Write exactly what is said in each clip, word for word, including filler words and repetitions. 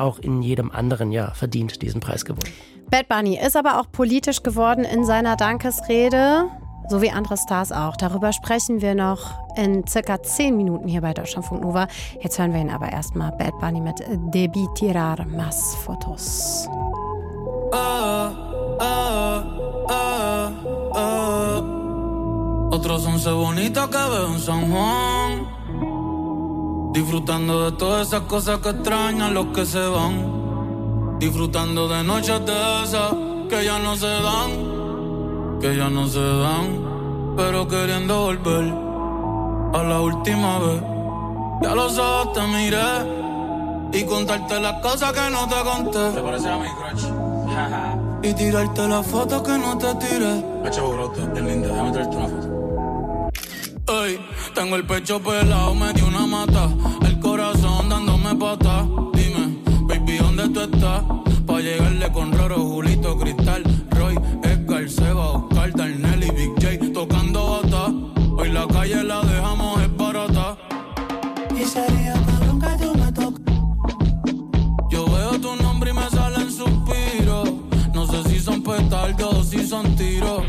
auch in jedem anderen Jahr verdient diesen Preis gewonnen. Bad Bunny ist aber auch politisch geworden in seiner Dankesrede, so wie andere Stars auch. Darüber sprechen wir noch in circa zehn Minuten hier bei Deutschlandfunk Nova. Jetzt hören wir ihn aber erstmal. Bad Bunny mit Debí tirar más fotos. Ah, ah, ah, ah. Otros once bonitos que veo en San Juan, disfrutando de todas esas cosas que extrañan los que se van, disfrutando de noches de esas que ya no se dan, que ya no se dan, pero queriendo volver a la última vez. Ya los ojos te miré y contarte las cosas que no te conté. ¿Te parece a mi crush? Y tirarte las fotos que no te tiré. Hacho, bro, es linda, déjame traerte una foto. Ey, tengo el pecho pelado, me dio una mata, el corazón dándome patas. Dime, baby, ¿dónde tú estás? Pa' llegarle con Roro, Julito, Cristal, Roy, Edgar, Seba, Oscar, Darnell y Big J tocando bata. Hoy la calle la dejamos esbarata. Y sería cabrón que tú me toques. Yo veo tu nombre y me salen suspiros. No sé si son petardos o si son tiros.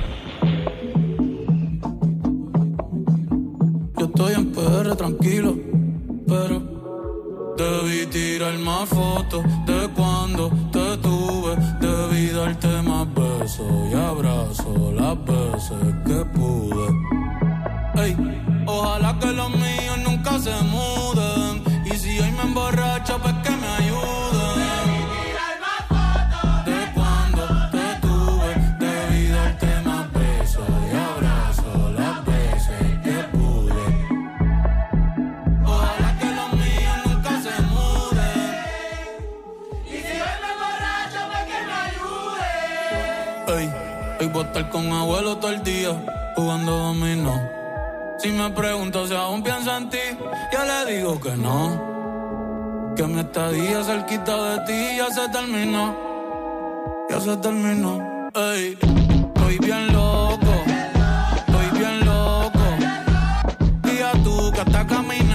Yo estoy en P R tranquilo, pero debí tirar más fotos de cuando te tuve. Debí darte más besos y abrazos las veces que pude. Ey, ojalá que los míos nunca se muden. Y si hoy me emborracho, pues que me ayuden. Debí tirar más fotos de cuando te tuve. Debí darte más besos y abrazos las veces que pude. Ojalá que los míos nunca se muden. Y si hoy me emborracho, pues que me ayuden. Ey, hoy voy a estar con abuelo todo el día jugando dominó. Si me pregunto si aún pienso en ti, yo le digo que no. Que mi estadía cerquita de ti ya se terminó. Ya se terminó. Ey, estoy bien loco. Estoy bien loco. Diga tú que estás caminando.